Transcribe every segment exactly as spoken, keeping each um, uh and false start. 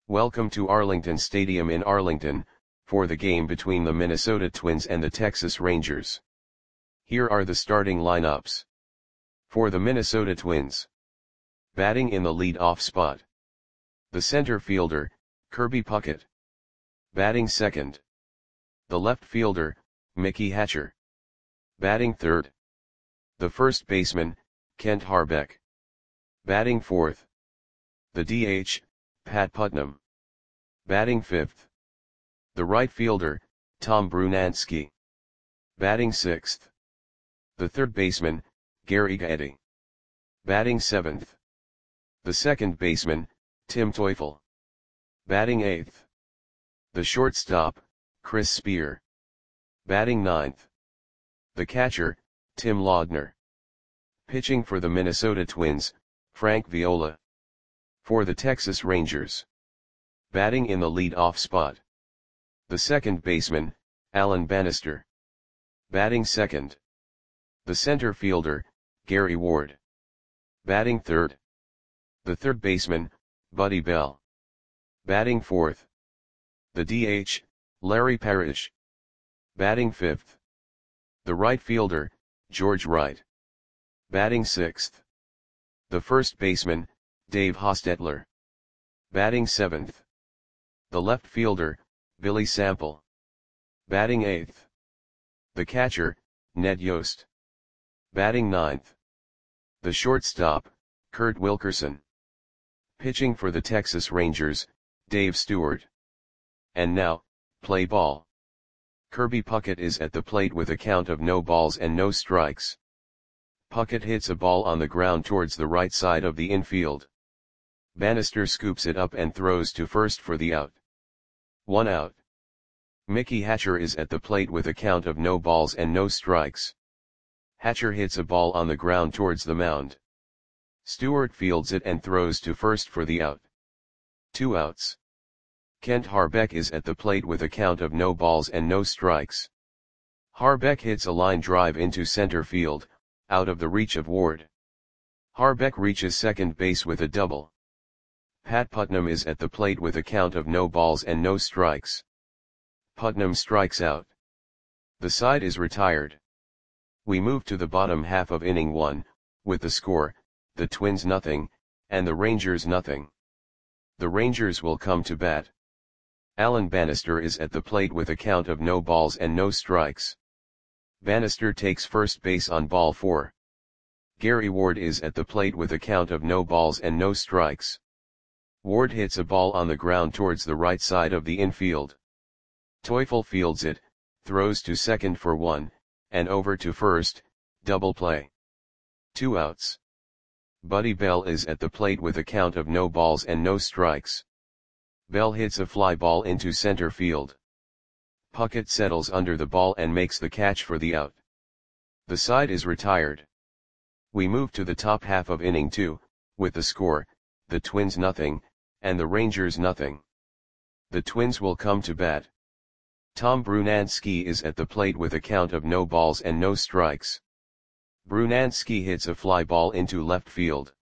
Welcome to Arlington Stadium in Arlington, for the game between the Minnesota Twins and the Texas Rangers. Here are the starting lineups. For the Minnesota Twins. Batting in the lead-off spot. The center fielder, Kirby Puckett. Batting second. The left fielder, Mickey Hatcher. Batting third. The first baseman, Kent Hrbek. Batting fourth. The D H, Pat Putnam. Batting fifth. The right fielder, Tom Brunansky. Batting sixth. The third baseman, Gary Gaetti. Batting seventh. The second baseman, Tim Teufel. Batting eighth. The shortstop, Chris Spear. Batting ninth. The catcher, Tim Laudner. Pitching for the Minnesota Twins, Frank Viola. For the Texas Rangers. Batting in the lead-off spot. The second baseman, Alan Bannister. Batting second. The center fielder, Gary Ward. Batting third. The third baseman, Buddy Bell. Batting fourth. The D H, Larry Parrish. Batting fifth. The right fielder, George Wright. Batting sixth. The first baseman, Dave Hostetler. Batting seventh. The left fielder, Billy Sample. Batting eighth. The catcher, Ned Yost. Batting ninth. The shortstop, Kurt Wilkerson. Pitching for the Texas Rangers, Dave Stewart. And now, play ball. Kirby Puckett is at the plate with a count of no balls and no strikes. Puckett hits a ball on the ground towards the right side of the infield. Bannister scoops it up and throws to first for the out. One out. Mickey Hatcher is at the plate with a count of no balls and no strikes. Hatcher hits a ball on the ground towards the mound. Stewart fields it and throws to first for the out. Two outs. Kent Hrbek is at the plate with a count of no balls and no strikes. Hrbek hits a line drive into center field, out of the reach of Ward. Hrbek reaches second base with a double. Pat Putnam is at the plate with a count of no balls and no strikes. Putnam strikes out. The side is retired. We move to the bottom half of inning one, with the score, the Twins nothing, and the Rangers nothing. The Rangers will come to bat. Alan Bannister is at the plate with a count of no balls and no strikes. Bannister takes first base on ball four. Gary Ward is at the plate with a count of no balls and no strikes. Ward hits a ball on the ground towards the right side of the infield. Teufel fields it, throws to second for one, and over to first, double play. Two outs. Buddy Bell is at the plate with a count of no balls and no strikes. Bell hits a fly ball into center field. Puckett settles under the ball and makes the catch for the out. The side is retired. We move to the top half of inning two, with the score, the Twins nothing, and the Rangers nothing. The Twins will come to bat. Tom Brunansky is at the plate with a count of no balls and no strikes. Brunansky hits a fly ball into left field.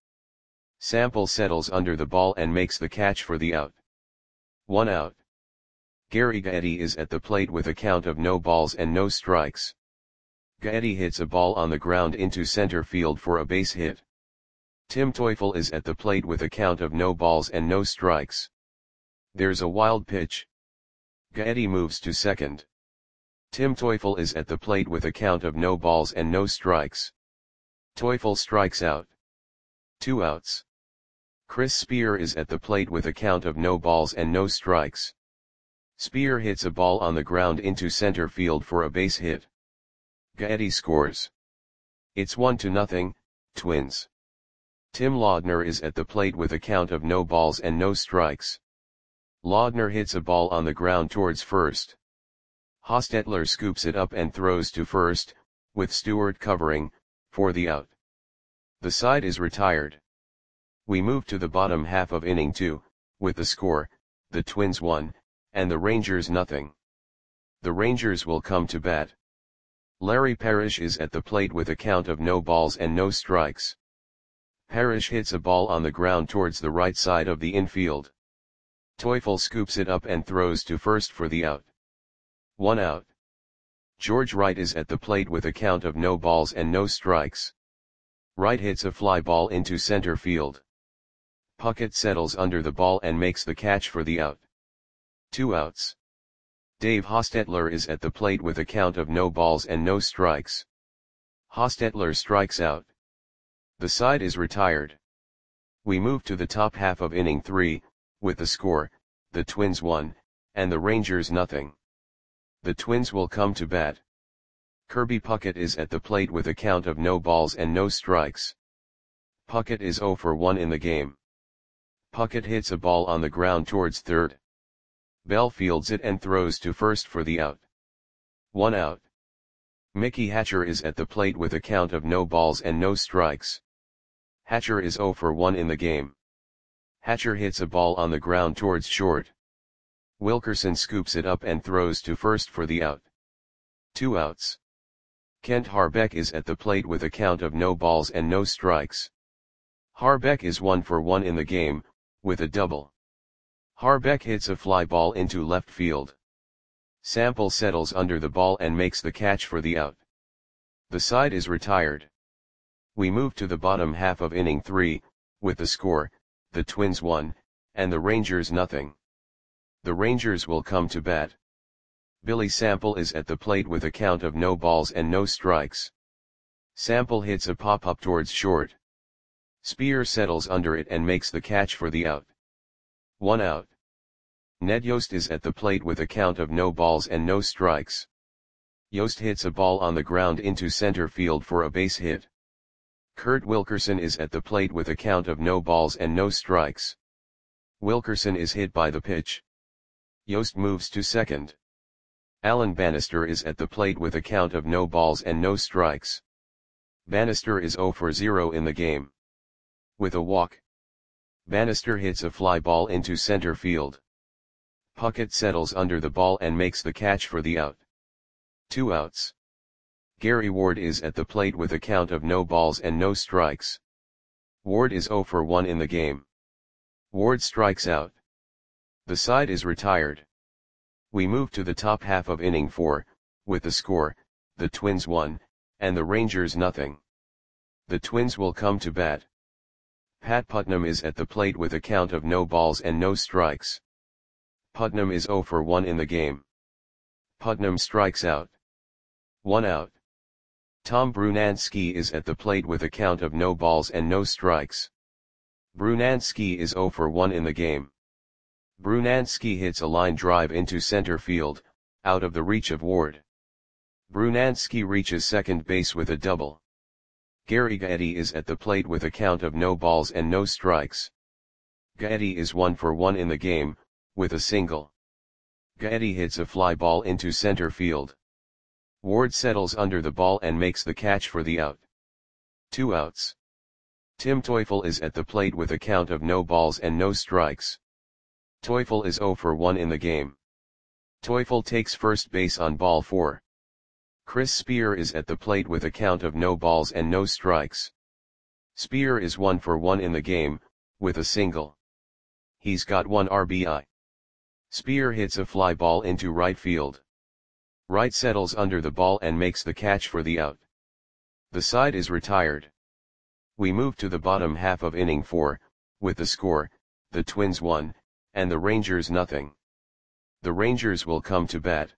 Sample settles under the ball and makes the catch for the out. One out. Gary Gaetti is at the plate with a count of no balls and no strikes. Gaetti hits a ball on the ground into center field for a base hit. Tim Teufel is at the plate with a count of no balls and no strikes. There's a wild pitch. Gaetti moves to second. Tim Teufel is at the plate with a count of no balls and no strikes. Teufel strikes out. Two outs. Chris Spear is at the plate with a count of no balls and no strikes. Spear hits a ball on the ground into center field for a base hit. Gaetti scores. It's one to nothing, Twins. Tim Laudner is at the plate with a count of no balls and no strikes. Laudner hits a ball on the ground towards first. Hostetler scoops it up and throws to first, with Stewart covering, for the out. The side is retired. We move to the bottom half of inning two, with the score, the Twins one, and the Rangers nothing. The Rangers will come to bat. Larry Parrish is at the plate with a count of no balls and no strikes. Parrish hits a ball on the ground towards the right side of the infield. Teufel scoops it up and throws to first for the out. One out. George Wright is at the plate with a count of no balls and no strikes. Wright hits a fly ball into center field. Puckett settles under the ball and makes the catch for the out. Two outs. Dave Hostetler is at the plate with a count of no balls and no strikes. Hostetler strikes out. The side is retired. We move to the top half of inning three, with the score, the Twins one, and the Rangers nothing. The Twins will come to bat. Kirby Puckett is at the plate with a count of no balls and no strikes. Puckett is oh for one in the game. Puckett hits a ball on the ground towards third. Bell fields it and throws to first for the out. One out. Mickey Hatcher is at the plate with a count of no balls and no strikes. Hatcher is oh for one in the game. Hatcher hits a ball on the ground towards short. Wilkerson scoops it up and throws to first for the out. Two outs. Kent Harbeck is at the plate with a count of no balls and no strikes. Harbeck is one for one in the game, with a double. Harbeck hits a fly ball into left field. Sample settles under the ball and makes the catch for the out. The side is retired. We move to the bottom half of inning three, with the score, the Twins one, and the Rangers nothing. The Rangers will come to bat. Billy Sample is at the plate with a count of no balls and no strikes. Sample hits a pop-up towards short. Spear settles under it and makes the catch for the out. One out. Ned Yost is at the plate with a count of no balls and no strikes. Yost hits a ball on the ground into center field for a base hit. Kurt Wilkerson is at the plate with a count of no balls and no strikes. Wilkerson is hit by the pitch. Yost moves to second. Alan Bannister is at the plate with a count of no balls and no strikes. Bannister is oh for zero in the game. With a walk, Bannister hits a fly ball into center field. Puckett settles under the ball and makes the catch for the out. Two outs. Gary Ward is at the plate with a count of no balls and no strikes. Ward is oh for one in the game. Ward strikes out. The side is retired. We move to the top half of inning four, with the score, the Twins one, and the Rangers nothing. The Twins will come to bat. Pat Putnam is at the plate with a count of no balls and no strikes. Putnam is oh for one in the game. Putnam strikes out. One out. Tom Brunansky is at the plate with a count of no balls and no strikes. Brunansky is oh for one in the game. Brunansky hits a line drive into center field, out of the reach of Ward. Brunansky reaches second base with a double. Gary Gaetti is at the plate with a count of no balls and no strikes. Gaetti is one for one in the game, with a single. Gaetti hits a fly ball into center field. Ward settles under the ball and makes the catch for the out. Two outs. Tim Teufel is at the plate with a count of no balls and no strikes. Teufel is oh for one in the game. Teufel takes first base on ball four. Chris Spear is at the plate with a count of no balls and no strikes. Spear is one for one in the game, with a single. He's got one R B I. Spear hits a fly ball into right field. Wright settles under the ball and makes the catch for the out. The side is retired. We move to the bottom half of inning four, with the score, the Twins one, and the Rangers nothing. The Rangers will come to bat.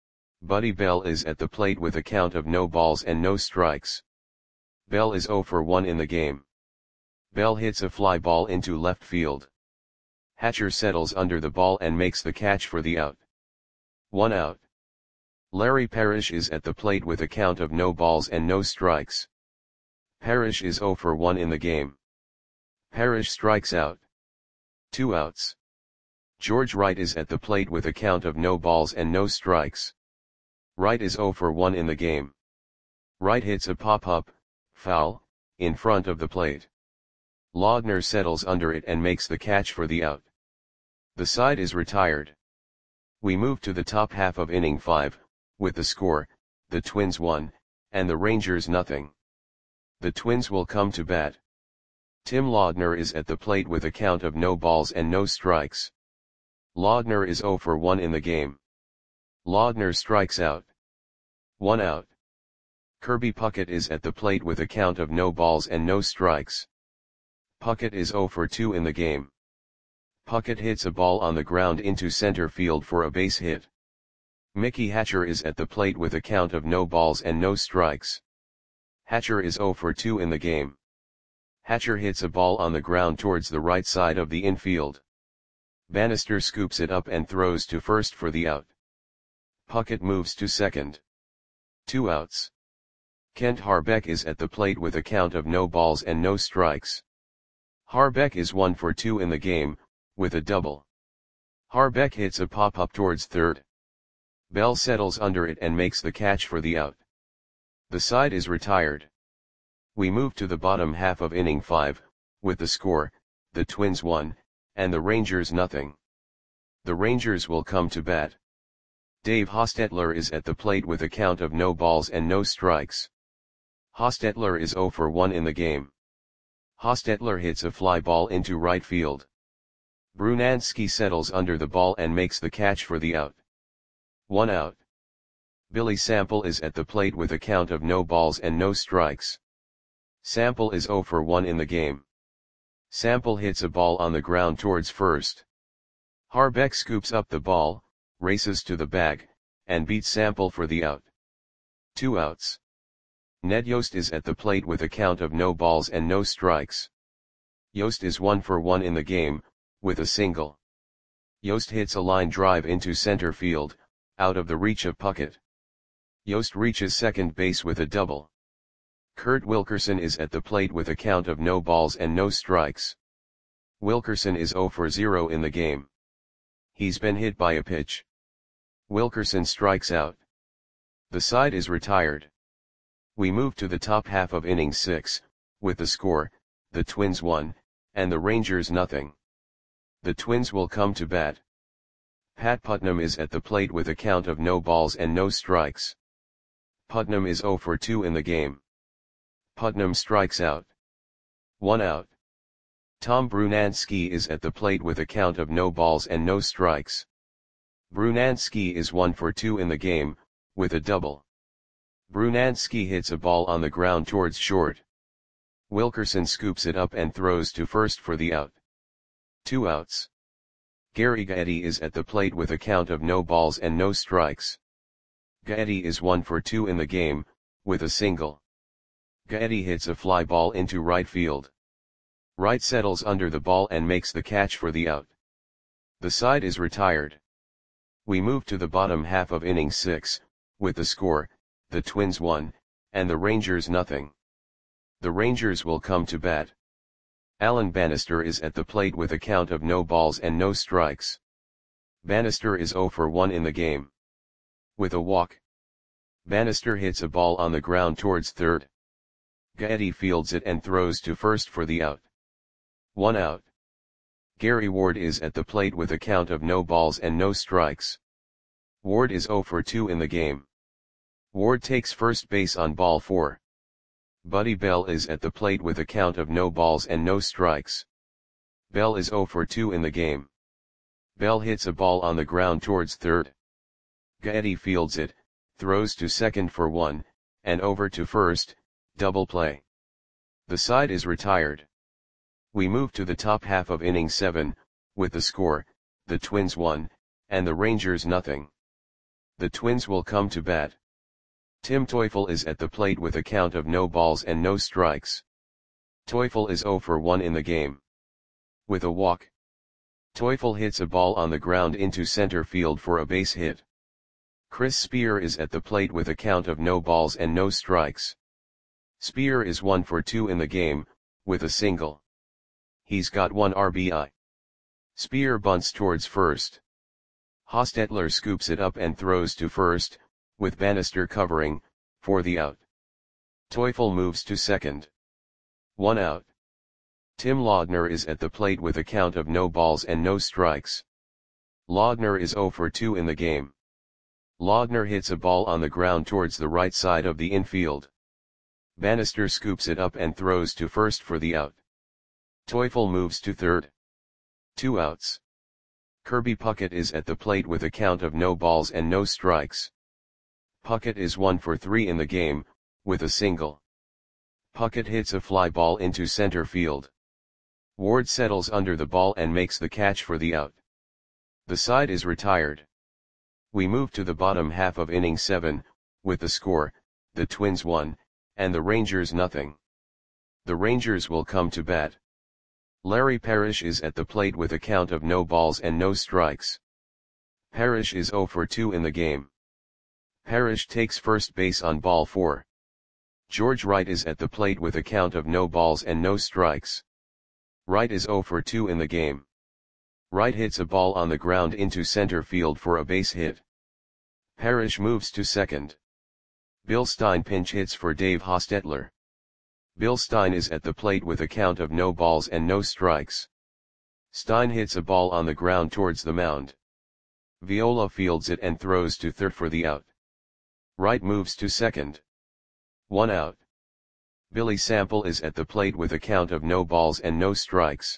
Buddy Bell is at the plate with a count of no balls and no strikes. Bell is oh for one in the game. Bell hits a fly ball into left field. Hatcher settles under the ball and makes the catch for the out. One out. Larry Parrish is at the plate with a count of no balls and no strikes. Parrish is oh for one in the game. Parrish strikes out. Two outs. George Wright is at the plate with a count of no balls and no strikes. Wright is oh for one in the game. Wright hits a pop-up, foul, in front of the plate. Laudner settles under it and makes the catch for the out. The side is retired. We move to the top half of inning five, with the score, the Twins one, and the Rangers nothing. The Twins will come to bat. Tim Laudner is at the plate with a count of no balls and no strikes. Laudner is zero for one in the game. Laudner strikes out. One out. Kirby Puckett is at the plate with a count of no balls and no strikes. Puckett is zero for two in the game. Puckett hits a ball on the ground into center field for a base hit. Mickey Hatcher is at the plate with a count of no balls and no strikes. Hatcher is zero for two in the game. Hatcher hits a ball on the ground towards the right side of the infield. Bannister scoops it up and throws to first for the out. Puckett moves to second. Two outs. Kent Harbeck is at the plate with a count of no balls and no strikes. Harbeck is one for two in the game, with a double. Harbeck hits a pop-up towards third. Bell settles under it and makes the catch for the out. The side is retired. We move to the bottom half of inning five, with the score, the Twins one, and the Rangers nothing. The Rangers will come to bat. Dave Hostetler is at the plate with a count of no balls and no strikes. Hostetler is zero for one in the game. Hostetler hits a fly ball into right field. Brunansky settles under the ball and makes the catch for the out. One out. Billy Sample is at the plate with a count of no balls and no strikes. Sample is zero for one in the game. Sample hits a ball on the ground towards first. Harbeck scoops up the ball, races to the bag, and beats Sample for the out. Two outs. Ned Yost is at the plate with a count of no balls and no strikes. Yost is one for one in the game, with a single. Yost hits a line drive into center field, out of the reach of Puckett. Yost reaches second base with a double. Kurt Wilkerson is at the plate with a count of no balls and no strikes. Wilkerson is zero for zero in the game. He's been hit by a pitch. Wilkerson strikes out. The side is retired. We move to the top half of inning six, with the score, the Twins one, and the Rangers nothing. The Twins will come to bat. Pat Putnam is at the plate with a count of no balls and no strikes. Putnam is zero for two in the game. Putnam strikes out. One out. Tom Brunansky is at the plate with a count of no balls and no strikes. Brunansky is one for two in the game, with a double. Brunansky hits a ball on the ground towards short. Wilkerson scoops it up and throws to first for the out. Two outs. Gary Gaetti is at the plate with a count of no balls and no strikes. Gaetti is one for two in the game, with a single. Gaetti hits a fly ball into right field. Wright settles under the ball and makes the catch for the out. The side is retired. We move to the bottom half of inning six, with the score, the Twins one, and the Rangers nothing. The Rangers will come to bat. Alan Bannister is at the plate with a count of no balls and no strikes. Bannister is zero for one in the game. With a walk. Bannister hits a ball on the ground towards third. Gaetti fields it and throws to first for the out. One out. Gary Ward is at the plate with a count of no balls and no strikes. Ward is zero for two in the game. Ward takes first base on ball four. Buddy Bell is at the plate with a count of no balls and no strikes. Bell is zero for two in the game. Bell hits a ball on the ground towards third. Gaetti fields it, throws to second for one, and over to first, double play. The side is retired. We move to the top half of inning seven, with the score, the Twins one, and the Rangers nothing. The Twins will come to bat. Tim Teufel is at the plate with a count of no balls and no strikes. Teufel is zero for one in the game. With a walk. Teufel hits a ball on the ground into center field for a base hit. Chris Spear is at the plate with a count of no balls and no strikes. Spear is one for two in the game, with a single. He's got one R B I. Spear bunts towards first. Hostetler scoops it up and throws to first, with Bannister covering, for the out. Teufel moves to second. One out. Tim Laudner is at the plate with a count of no balls and no strikes. Laudner is zero for two in the game. Laudner hits a ball on the ground towards the right side of the infield. Bannister scoops it up and throws to first for the out. Teufel moves to third. Two outs. Kirby Puckett is at the plate with a count of no balls and no strikes. Puckett is one for three in the game, with a single. Puckett hits a fly ball into center field. Ward settles under the ball and makes the catch for the out. The side is retired. We move to the bottom half of inning seven, with the score, the Twins one, and the Rangers nothing. The Rangers will come to bat. Larry Parrish is at the plate with a count of no balls and no strikes. Parrish is zero for two in the game. Parrish takes first base on ball four. George Wright is at the plate with a count of no balls and no strikes. Wright is zero for two in the game. Wright hits a ball on the ground into center field for a base hit. Parrish moves to second. Bill Stein pinch hits for Dave Hostetler. Bill Stein is at the plate with a count of no balls and no strikes. Stein hits a ball on the ground towards the mound. Viola fields it and throws to third for the out. Wright moves to second. One out. Billy Sample is at the plate with a count of no balls and no strikes.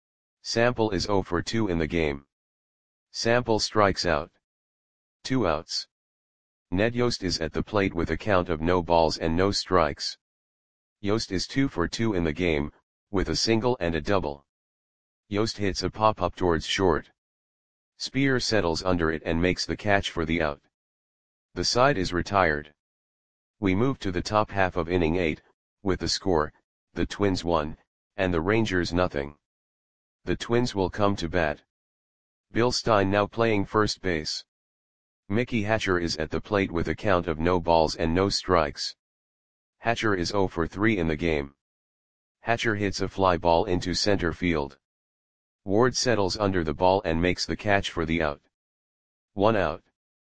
Sample is zero for two in the game. Sample strikes out. Two outs. Ned Yost is at the plate with a count of no balls and no strikes. Yost is two for two in the game, with a single and a double. Yost hits a pop-up towards short. Spear settles under it and makes the catch for the out. The side is retired. We move to the top half of inning eight, with the score, the Twins one, and the Rangers nothing. The Twins will come to bat. Bill Stein now playing first base. Mickey Hatcher is at the plate with a count of no balls and no strikes. Hatcher is zero for three in the game. Hatcher hits a fly ball into center field. Ward settles under the ball and makes the catch for the out. One out.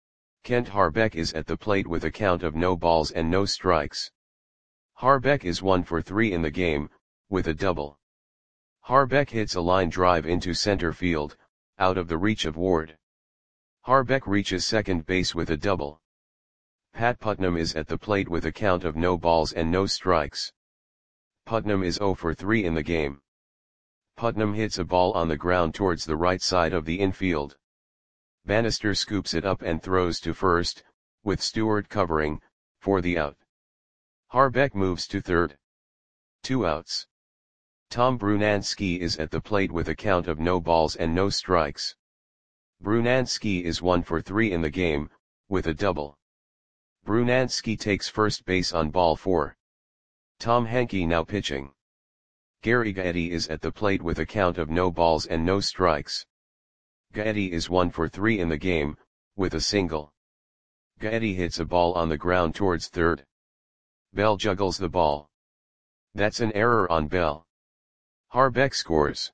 Kent Harbeck is at the plate with a count of no balls and no strikes. Harbeck is one for three in the game, with a double. Harbeck hits a line drive into center field, out of the reach of Ward. Harbeck reaches second base with a double. Pat Putnam is at the plate with a count of no balls and no strikes. Putnam is zero for three in the game. Putnam hits a ball on the ground towards the right side of the infield. Bannister scoops it up and throws to first, with Stewart covering, for the out. Harbeck moves to third. Two outs. Tom Brunansky is at the plate with a count of no balls and no strikes. Brunansky is one for three in the game, with a double. Brunansky takes first base on ball four. Tom Henke now pitching. Gary Gaetti is at the plate with a count of no balls and no strikes. Gaetti is one for three in the game, with a single. Gaetti hits a ball on the ground towards third. Bell juggles the ball. That's an error on Bell. Harbeck scores.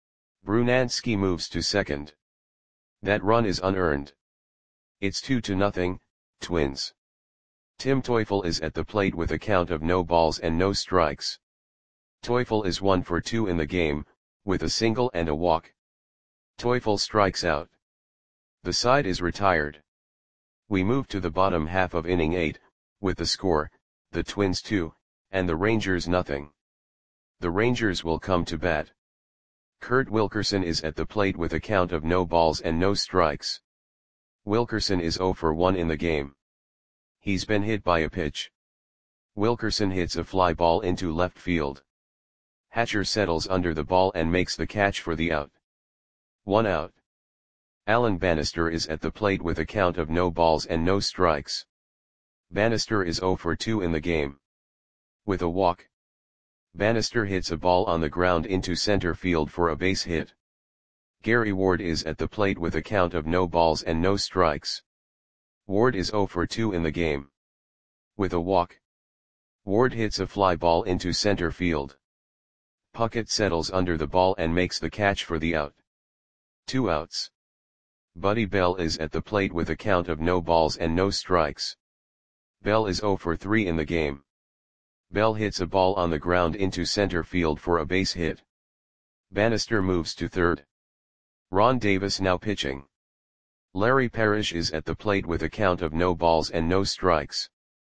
Brunansky moves to second. That run is unearned. It's two to nothing, Twins. Tim Teufel is at the plate with a count of no balls and no strikes. Teufel is one for two in the game, with a single and a walk. Teufel strikes out. The side is retired. We move to the bottom half of inning eight, with the score, the Twins two, and the Rangers nothing. The Rangers will come to bat. Kurt Wilkerson is at the plate with a count of no balls and no strikes. Wilkerson is zero for one in the game. He's been hit by a pitch. Wilkerson hits a fly ball into left field. Hatcher settles under the ball and makes the catch for the out. One out. Alan Bannister is at the plate with a count of no balls and no strikes. Bannister is zero for two in the game. With a walk. Bannister hits a ball on the ground into center field for a base hit. Gary Ward is at the plate with a count of no balls and no strikes. Ward is zero for two in the game. With a walk. Ward hits a fly ball into center field. Puckett settles under the ball and makes the catch for the out. Two outs. Buddy Bell is at the plate with a count of no balls and no strikes. Bell is zero for three in the game. Bell hits a ball on the ground into center field for a base hit. Bannister moves to third. Ron Davis now pitching. Larry Parrish is at the plate with a count of no balls and no strikes.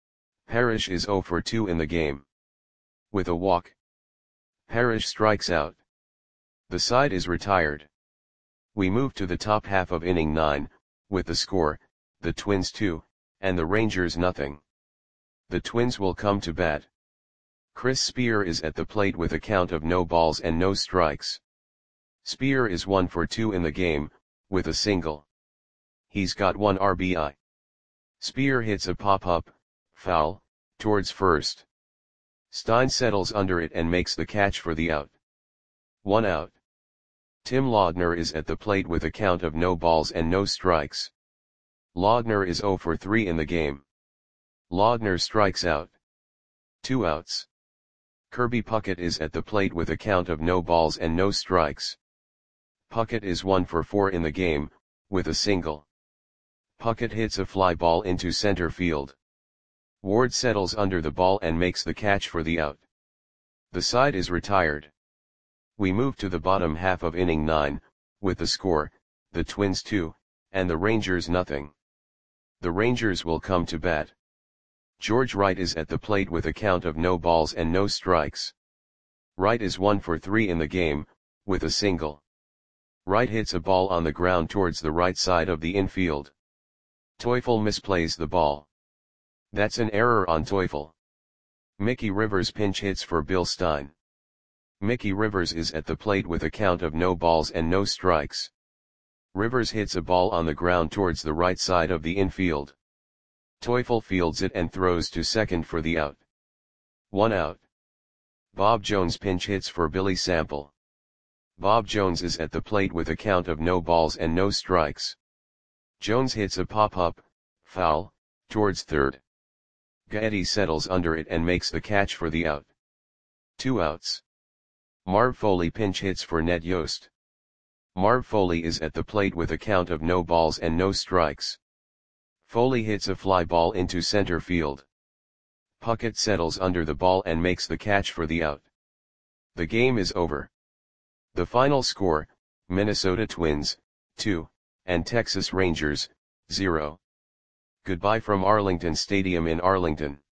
Parrish is zero for two in the game. With a walk. Parrish strikes out. The side is retired. We move to the top half of inning nine, with the score, the Twins two, and the Rangers nothing. The Twins will come to bat. Chris Spear is at the plate with a count of no balls and no strikes. Spear is one for two in the game, with a single. He's got one R B I. Spear hits a pop-up, foul, towards first. Stein settles under it and makes the catch for the out. One out. Tim Laudner is at the plate with a count of no balls and no strikes. Laudner is zero for three in the game. Laudner strikes out. Two outs. Kirby Puckett is at the plate with a count of no balls and no strikes. Puckett is one for four in the game, with a single. Puckett hits a fly ball into center field. Ward settles under the ball and makes the catch for the out. The side is retired. We move to the bottom half of inning nine, with the score, the Twins two, and the Rangers nothing. The Rangers will come to bat. George Wright is at the plate with a count of no balls and no strikes. Wright is one for three in the game, with a single. Wright hits a ball on the ground towards the right side of the infield. Teufel misplays the ball. That's an error on Teufel. Mickey Rivers pinch hits for Bill Stein. Mickey Rivers is at the plate with a count of no balls and no strikes. Rivers hits a ball on the ground towards the right side of the infield. Teufel fields it and throws to second for the out. One out. Bob Jones pinch hits for Billy Sample. Bob Jones is at the plate with a count of no balls and no strikes. Jones hits a pop-up, foul, towards third. Gaetti settles under it and makes the catch for the out. Two outs. Marv Foley pinch hits for Ned Yost. Marv Foley is at the plate with a count of no balls and no strikes. Foley hits a fly ball into center field. Puckett settles under the ball and makes the catch for the out. The game is over. The final score, Minnesota Twins, two, and Texas Rangers, zero. Goodbye from Arlington Stadium in Arlington.